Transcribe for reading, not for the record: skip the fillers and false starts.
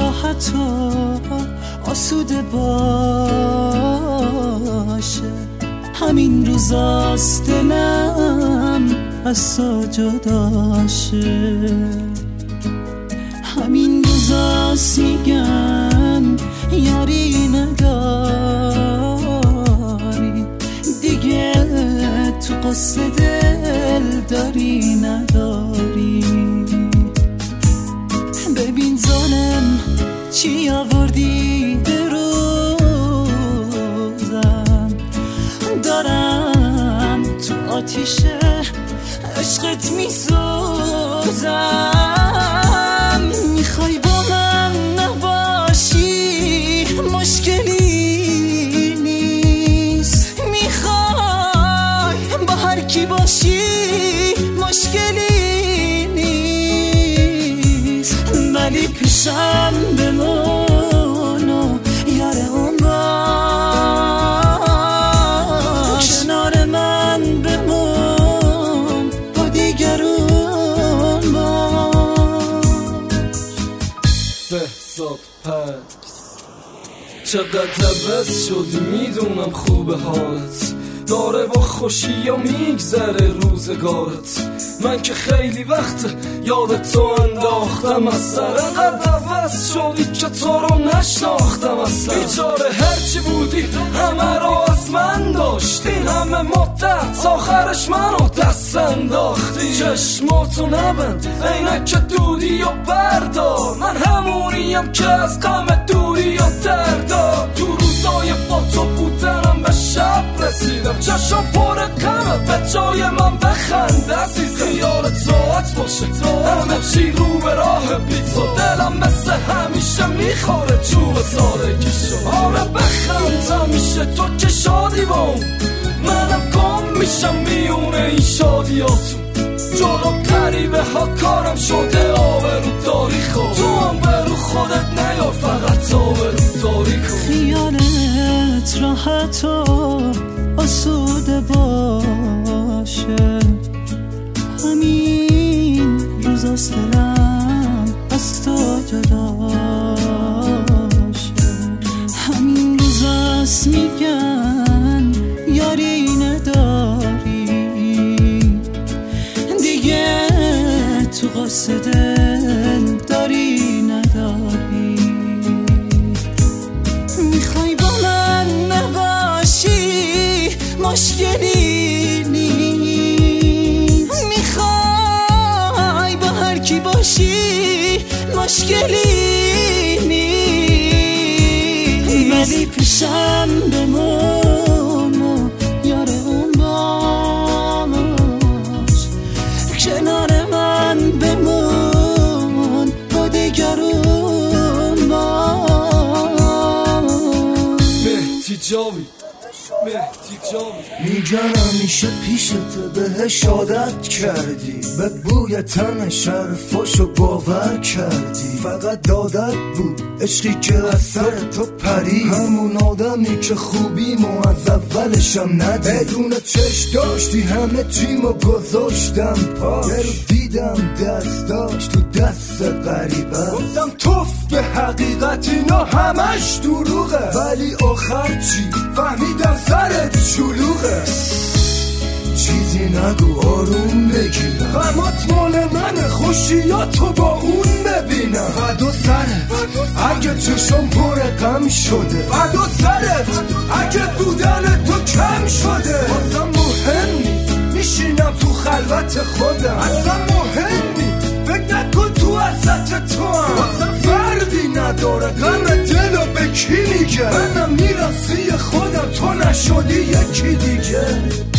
راحت و آسوده باشه. همین روزاست دلم از تو جداشه. همین روزاست میگن یاری نداری دیگه، تو قصه دل داری نداری. ببین ظالم چی آوردی به روزم، دارم تو آتیش عشقت میسوزم. میخوای با من نباشی مشکلی نیست، میخوای با هر کی باشی مشکلی نیست، ولی پیشم بمون و یار اون باش. کنار من بمون با دیگرون باش. بهزاد پکس چقدر عوض شدی میدونم خوبه حالت، داره با خوشی یا میگذره روزگارت. من که خیلی وقت یادت تو انداختم از سر، قد عوض شدی که تو رو نشناختم اصلا. بیچاره هرچی بودی همه رو از من داشتی، همه مدت آخرش منو دست انداختی. چشماتو نبند عینک دودی و بردار، من همونیم که از غم دوری و دردار. تو روزای با تو بودنم به شب رسیدم، چشم پر غمه به جای من بخند عزیزم. خیالت راحت باشه همه چی رو به راه پیتزا، دلم مثل همیشه میخوره چوب سادگیشو. آره بخند همیشه تو که شادی با اون، منم گم میشم میونه این شادیاتون. جلو قریبه ها کارم شده آبرو داری خود، تو هم برو خودت نیار فقط آبرو داری کن. خیالت راحت و آسوده باشه، همین روزاست دلم از تو جداشه. همین روزاست میگن یاری نداری دیگه، تو قصه دل داری نداری. میخوای با من نباشی مشکلی نیست، میخوای با هر کی باشی مشکلی نیست، ولی پیشم بمون و یار اون باش. کنار من بمون با دیگرون باش. مهدی جاوی میگن همیشه پیشت بهش عادت کردی، به بوی تن شرفاشو باور کردی. فقط دادت بود عشقی که از سر تو پری، همون آدمی که خوبیمو از اولشم ندی. بدون چشم داشتی همه چیمو گذاشتم پاش، یه رو دیدم دست داشت تو دست غریبه، گفتم توف به حقیقت اینا همش دروغه. ولی آخر چی فهمیدم سرت شلوغه. چیزی نگو آروم بگیرم، غمات مال من خوشیاتو با اون ببینم. فدا سرت اگه چشم پر غم شده، فدا سرت اگه بودن تو کم شده. اصلا مهم نیست میشینم تو خلوت خودم، اصلا مهم نیست فکر نکن تو وسط تو هم. اصلا فردی نداره غم دلو به کی میگه، منم میرم سی خودم تو نشدی یکی دیگه.